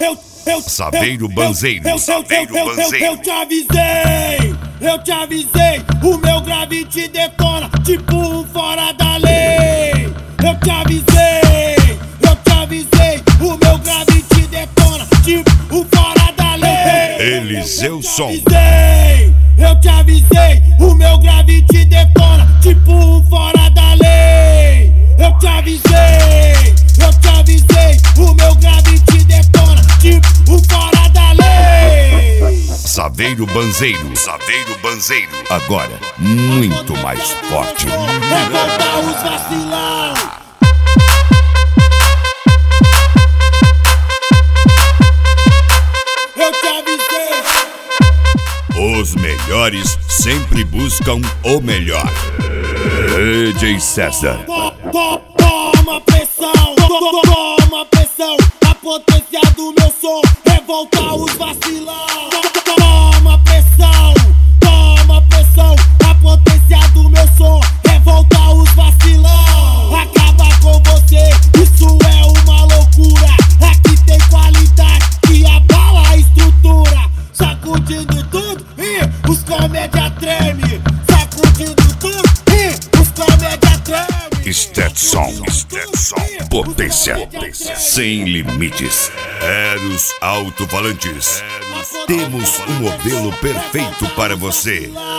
Saveiro Banzeiro. Eu te avisei, o meu grave te detona, tipo um fora da lei. Eu te avisei, o meu grave te detona, tipo um fora da lei. Eliseu Som. Eu te avisei, o meu grave te detona, tipo um fora da lei. Eu te avisei, o meu grave te detona, tipo um fora da lei. Saveiro Banzeiro. Agora, muito mais forte. Revoltar os vacilão. Eu te avisei. Os melhores sempre buscam o melhor. DJ César. Toma pressão, toma pressão. A potência do meu som revolta os vacilão. Toma pressão, a potência do meu som revolta os vacilão. Acaba com você, isso é uma loucura. Aqui tem qualidade que abala a estrutura. Sacudindo tudo e os comédia treme. Sacudindo tudo e os comédia treme. Stetson. Potência sem limites. Eros Alto-Falantes. Temos o modelo perfeito para você.